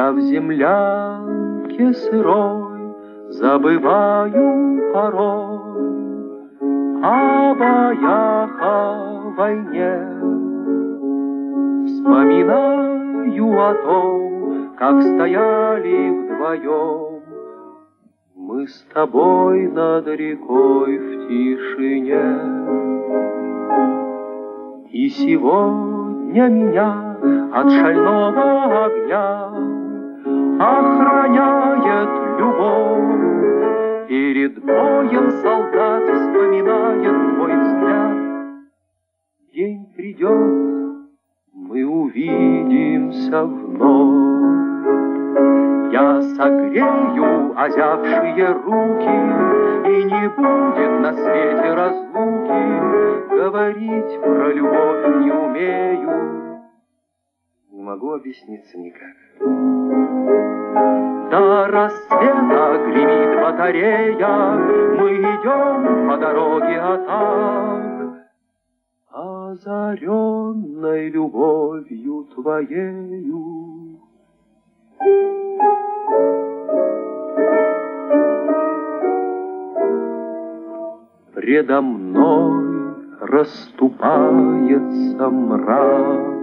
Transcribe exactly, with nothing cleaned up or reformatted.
Я в землянке сырой забываю порой о боях, о войне. Вспоминаю о том, как стояли вдвоем мы с тобой над рекой в тишине. И сегодня меня от шального огня охраняет любовь. Перед боем солдат вспоминает твой взгляд. День придет, мы увидимся вновь. Я согрею озябшие руки, и не будет на свете разлуки. Говорить про любовь не умею, не могу объясниться никак. До рассвета гремит батарея, мы идем по дороге атак, озаренной любовью твоею. Предо мной расступается мрак.